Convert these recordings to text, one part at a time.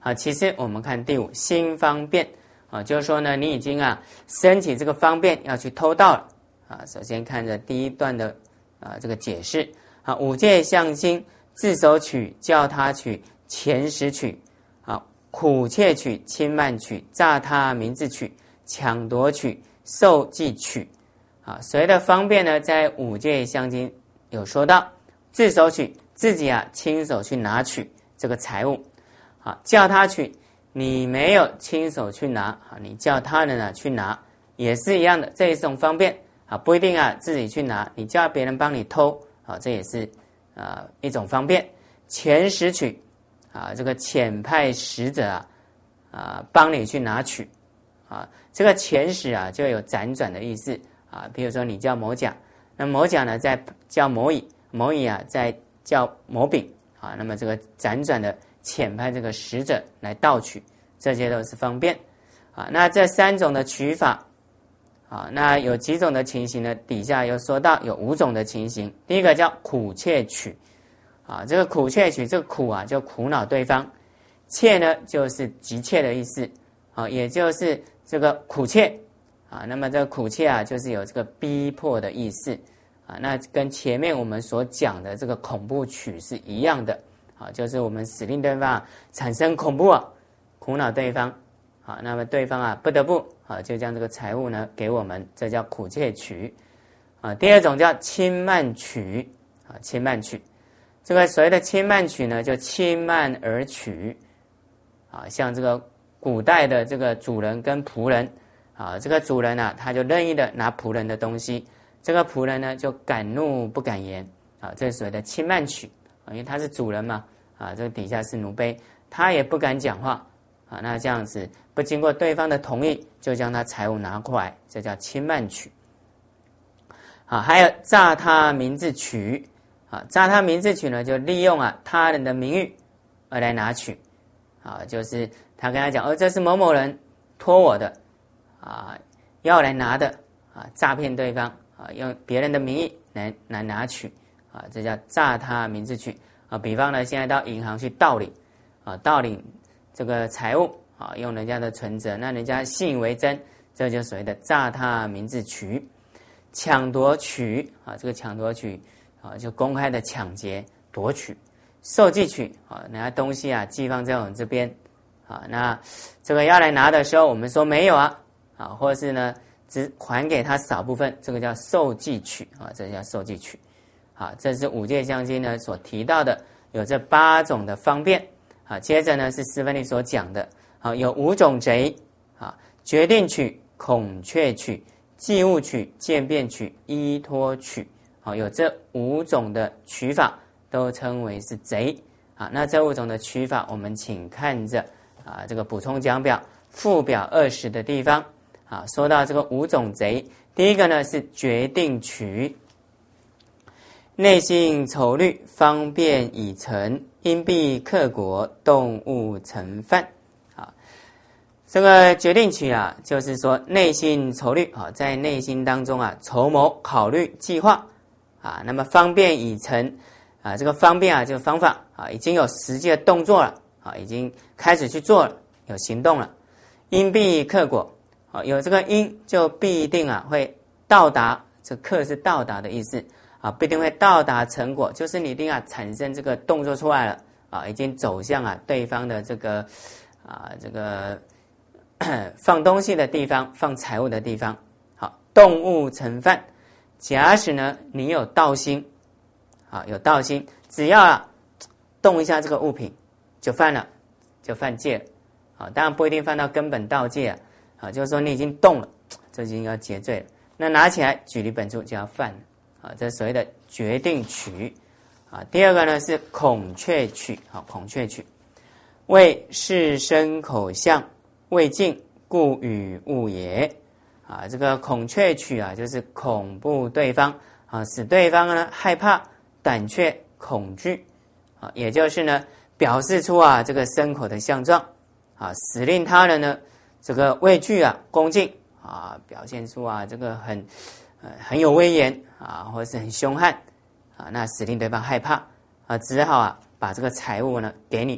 其实我们看第五心方便就是说呢，你已经升起这个方便要去偷盗了首先看着第一段的这个解释五戒相心，自手取，教他取，遣使取苦窃取，轻慢取，诈他名字取，抢夺取，受记取所谓的方便呢，在五戒相心有说到自手取，自己亲手去拿取这个财物叫他取，你没有亲手去拿你叫他人去拿也是一样的，这一种方便不一定自己去拿，你叫别人帮你偷这也是一种方便。遣使取这个遣派使者帮你去拿取这个遣使就有辗转的意思比如说你叫某甲，那某甲呢在叫某乙，某乙在叫某丙那么这个辗转的遣派这个使者来盗取，这些都是方便那这三种的取法那有几种的情形呢？底下又说到有5种的情形。第一个叫苦窃取这个苦窃取，这个苦就苦恼对方，窃呢就是急切的意思也就是这个苦窃那么这个苦窃就是有这个逼迫的意思那跟前面我们所讲的这个恐怖取是一样的就是我们使令对方产生恐怖苦恼对方那么对方不得不就将这个财物呢给我们，这叫苦窃取第二种叫轻慢取轻慢取，这个所谓的轻慢取呢，就轻慢而取像这个古代的这个主人跟仆人这个主人他就任意的拿仆人的东西，这个仆人呢就敢怒不敢言这是所谓的轻慢取因为他是主人嘛这个底下是奴婢，他也不敢讲话那这样子不经过对方的同意就将他财物拿过来，这叫轻慢取还有诈他名字取诈他名字取呢，就利用他人的名誉而来拿取就是他跟他讲这是某某人托我的要来拿的诈骗对方用别人的名义来拿取这叫诈他名字取比方呢，现在到银行去盗领盗领这个财物用人家的存折，那人家信以为真，这就所谓的诈他名字取。抢夺取这个抢夺取就公开的抢劫夺取。受寄取人家东西寄放在我们这边那这个要来拿的时候我们说没有或是呢只还给他少部分，这个叫受寄取这叫受寄取这是五戒相心呢所提到的有这8种的方便接着呢是释分律所讲的有5种贼决定取、恐却取、计物取、渐变取、依托取有这5种的取法都称为是贼那这5种的取法我们请看着这个补充讲表附表20的地方说到这个5种贼，第一个呢是决定取，内心丑虑，方便已成，因必克果，动物成犯这个决定取就是说内心筹虑在内心当中筹谋考虑计划那么方便已成这个方便这个方法已经有实际的动作了已经开始去做了，有行动了。因必克果有这个因就必定会到达，这克是到达的意思必定会到达成果，就是你一定产生这个动作出来了已经走向对方的这个这个放东西的地方，放财物的地方动物成犯。假使呢你有盗心有盗心，只要动一下这个物品就犯了，就犯戒了当然不一定犯到根本盗戒就是说你已经动了，这已经要结罪了，那拿起来举离本处就要犯了这是所谓的决定取第二个呢是恐却取恐却取，为视身口相未尽，故与物也这个恐却取就是恐怖对方使对方呢害怕、胆怯、恐惧也就是呢表示出这个身口的相状使令他人呢这个畏惧恭敬表现出这个很有威严或是很凶悍那使令对方害怕只好把这个财物呢给你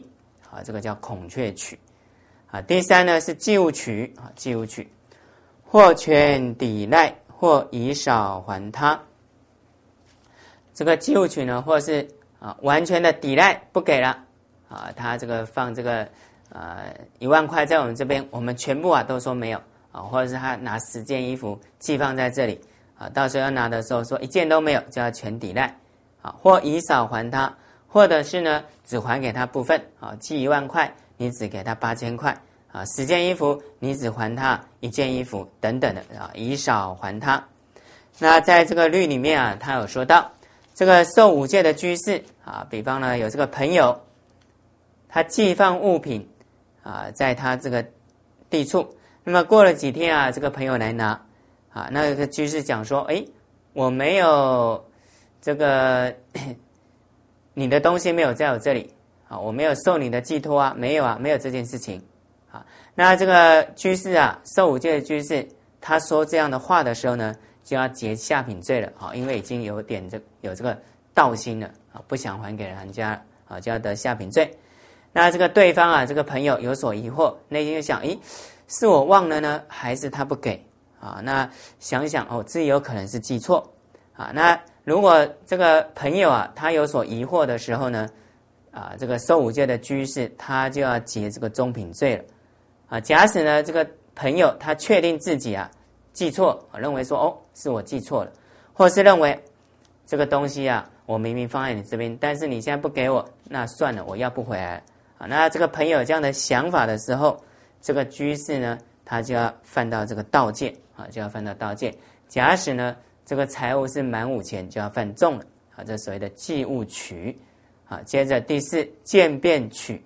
啊，这个叫孔雀取啊。第三呢是济物取啊，济物取，或全抵赖，或以少还他。这个济物取呢，或是完全的抵赖不给了啊，他这个放这个1万块在我们这边，我们全部都说没有啊，或者是他拿10件衣服寄放在这里啊，到时候要拿的时候说1件都没有，就要全抵赖啊，或以少还他，或者是呢只还给他部分啊，寄1万块，你只给他8000块啊，10件衣服你只还他1件衣服等等的啊，以少还他。那在这个律里面啊，他有说到这个受5戒的居士啊，比方呢有这个朋友，他寄放物品啊，在他这个地处，那么过了几天啊，这个朋友来拿啊，那个居士讲说，我没有这个你的东西没有在我这里啊，我没有受你的寄托啊，没有这件事情啊。那这个居士啊，受5戒的居士，他说这样的话的时候呢，就要结下品罪了啊，因为已经有点有这个道心了啊，不想还给人家啊，就要得下品罪。那这个对方啊，这个朋友有所疑惑，内心就想，是我忘了呢，还是他不给啊？那想想自己有可能是记错啊。那如果这个朋友啊，他有所疑惑的时候呢，这个受5戒的居士，他就要结这个中品罪了啊。假使呢，这个朋友他确定自己记错，认为说是我记错了，或是认为这个东西我明明放在你这边，但是你现在不给我，那算了，我要不回来了啊。那这个朋友这样的想法的时候，这个居士呢，他就要犯到这个盗戒啊，就要犯到盗戒。假使呢，这个财物是满5钱，就要犯重了啊，这所谓的济物取啊。接着第4，渐变取，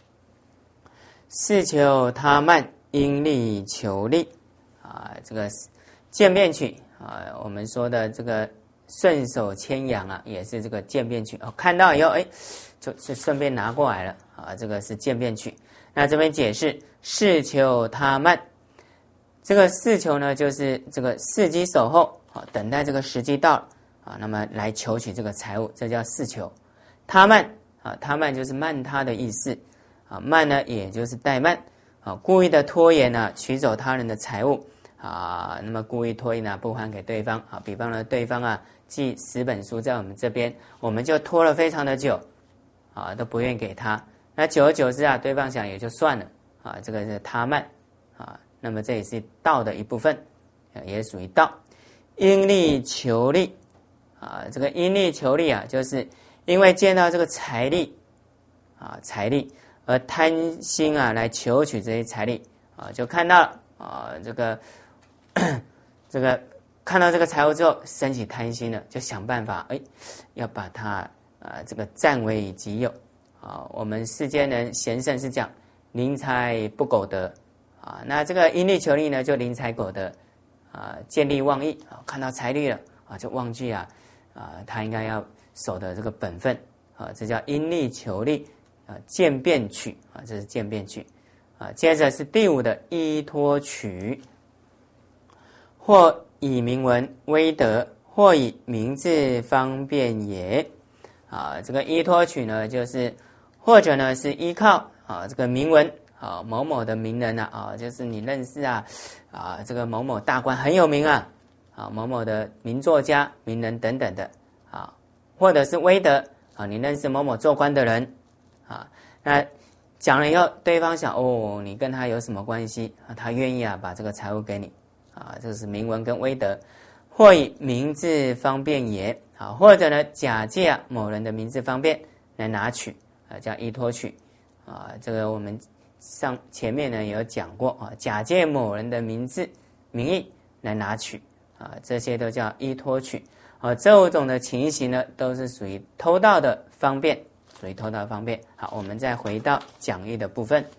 事求他慢，因利求利啊。这个渐变取啊，我们说的这个顺手牵羊也是这个渐变取看到以后就顺便拿过来了啊，这个是渐变取。那这边解释事求他慢，这个事求呢，就是这个伺机守候等待这个时机到了那么来求取这个财物，这叫事求。他慢他慢就是慢他的意思慢呢也就是怠慢故意的拖延取走他人的财物那么故意拖延不还给对方比方呢，对方寄10本书在我们这边，我们就拖了非常的久都不愿意给他。那久而久之对方想也就算了这个是他慢那么这也是道的一部分也属于道。因利求利这个因利求利就是因为见到这个财力财力而贪心来求取这些财力就看到这个这个看到这个财物之后升起贪心了，就想办法要把它这个占为己有我们世间人贤圣是讲临财不苟得那这个因利求利呢，就临财苟得见利忘义看到财力了就忘记他应该要守的这个本分这叫因利求利渐变取这是渐变取接着是第5的依托取，或以名闻威德，或以名字方便也这个依托取呢，就是或者呢是依靠这个名闻某某的名人就是你认识这个某某大官很有名某某的名作家名人等等的或者是威德你认识某某做官的人那讲了以后，对方想你跟他有什么关系他愿意把这个财物给你这是名闻跟威德。或以名字方便也或者呢假借某人的名字方便来拿取叫依托取这个我们前面呢也有讲过假借某人的名字名义来拿取这些都叫依托取这5种的情形呢，都是属于偷盗的方便，属于偷盗的方便。好，我们再回到讲义的部分。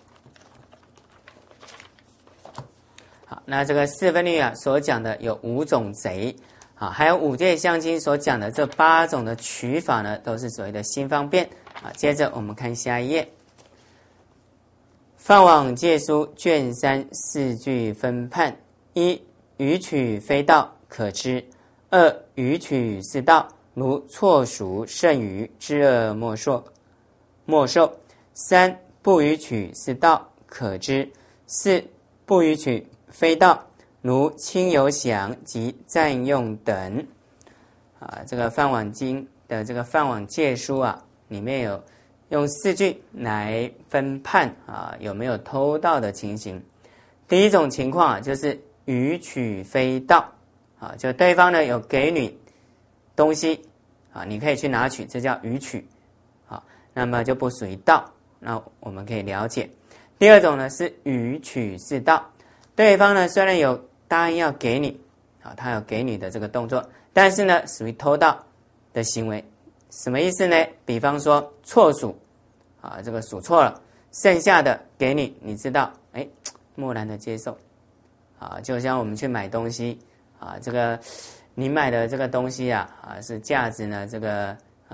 好，那这个4分律所讲的有5种贼还有5戒相亲所讲的这8种的取法呢，都是所谓的心方便接着我们看下一页，放往戒书卷3 4句分判：1. 予取非道，可知；2. 予取是道，如错数剩余，知恶莫受。 3不逾取是道，可知。4不逾取非道，如亲友享及占用等。这个梵网经的这个梵网戒书里面有用4句来分判有没有偷盗的情形。第一种情况就是逾取非道就对方呢有给你东西你可以去拿取，这叫逾取那么就不属于道，那我们可以了解。第二种呢是逾取是道，对方呢虽然有答应要给你他有给你的这个动作，但是呢属于偷盗的行为。什么意思呢？比方说错数这个数错了，剩下的给你，你知道默然的接受就像我们去买东西这个你买的这个东西是价值呢这个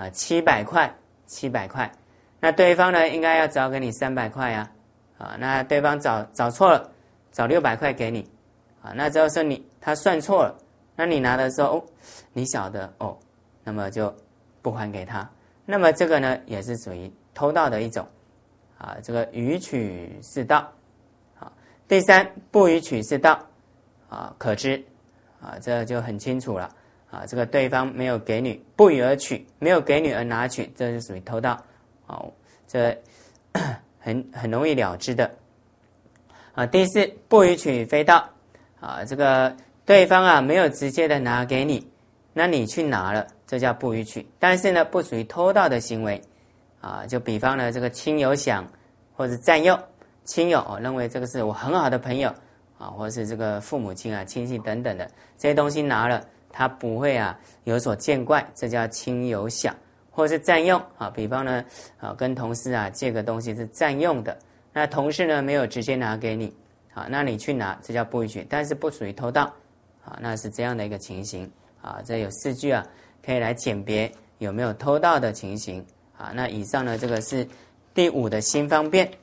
700块，那对方呢应该要找给你300块那对方找错了，找600块给你那之后是他算错了，那你拿的时候你晓得那么就不还给他，那么这个呢也是属于偷盗的一种这个逾取是道第3不逾取是道可知这就很清楚了这个对方没有给你，不予而取，没有给你而拿取，这是属于偷盗这很容易了知的第4不逾取非道这个对方没有直接的拿给你，那你去拿了，这叫不逾取，但是呢不属于偷盗的行为就比方呢这个亲友享或者占用，亲友认为这个是我很好的朋友或是这个父母亲亲戚等等的这些东西拿了，他不会有所见怪，这叫亲友享。或是占用比方呢跟同事借个东西是占用的，那同事呢没有直接拿给你那你去拿，这叫不逾取，但是不属于偷盗那是这样的一个情形这有4句可以来鉴别有没有偷盗的情形那以上呢这个是第5的心方便